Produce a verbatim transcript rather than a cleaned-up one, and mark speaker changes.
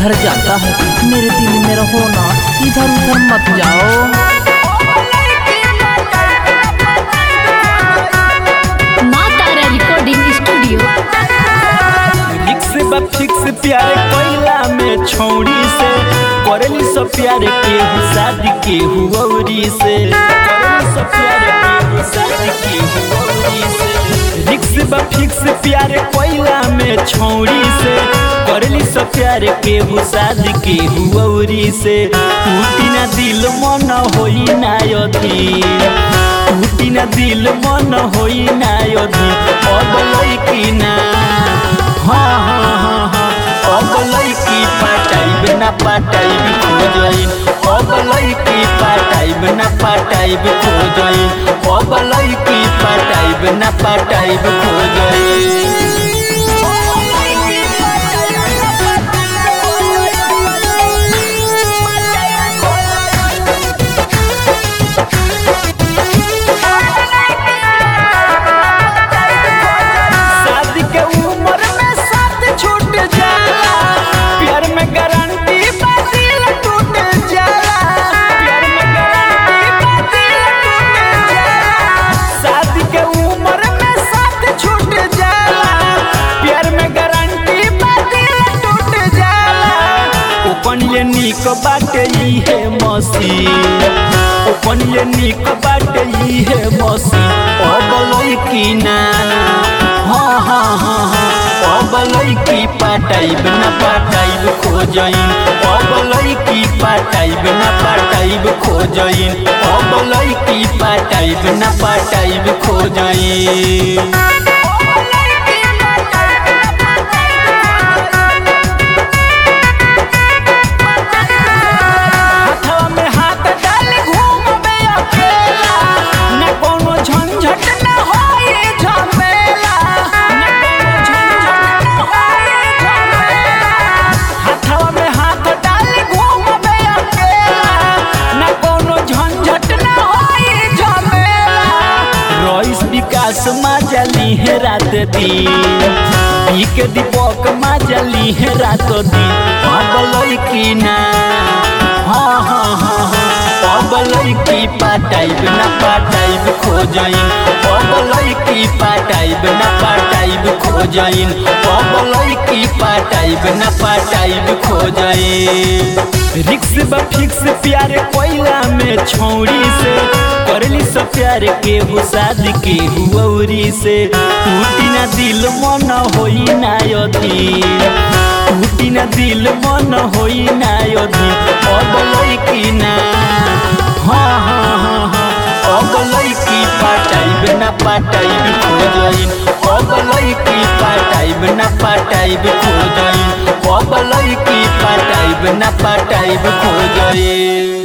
Speaker 1: जिधर जाता है मेरे दिल में रहो ना, इधर उधर मत जाओ।
Speaker 2: Maa Tara recording studio.
Speaker 3: Fix बा फिक्स प्यार कोइला में छौड़ी से, करेली सब प्यार के शादी के हुऔरी से, करेली सब प्यार के शादी के हुऔरी से। फिक्स बा फिक्स प्यार कोइला में छौड़ी से, करेली सब प्यार के शादी के हुऔरी से। टूटी ना दिल मन होई ना अधीर, टूटी ना दिल मन होई ना अधीर। अब लइकी ना हाँ हाँ हाँ हाँ अब लइकी पटाइब ना पटाइब खोजइन, अब लइकी पटाइब ना पटाइब खोजइन, अब लइकी पटाइब ना पटाइब खोजइन। ओपनिए निक बाटे इहे मसीन, ओपनिए निक बाटे इहे मसीन। अब लइकी ना हाँ हाँ हाँ हाँ अब लइकी पटाइब ना पटाइब खोजइन, अब लइकी पटाइब ना पटाइब खोजइन, अब लइकी पटाइब ना पटाइब खोजइन। विकास माजली है रात दिन, बीक दीपक माजली है रात दिन। अब लइकी ना हाँ हाँ हाँ हाँ अब लइकी पटाइब ना पटाइब खोजइन, अब लइकी पटाइब ना पटाइब खोजइन, अब लइकी पटाइब ना पटाइब खोजइन। रिक्स बा फिक्स प्यार कोइला में छौड़ी से, करेली सब प्यार के शादी के हुऔरी से। टूटी ना दिल मन होई ना अधीर, टूटी ना दिल मन होई ना अधीर। अब लइकी ना हाँ हाँ हाँ हाँ अब लइकी पटाइब ना पटाइब खोजइन, अब लइकी पटाइब ना पटाइब खोजइन, अब लइकी पटाइब ना पटाइब खोजइन।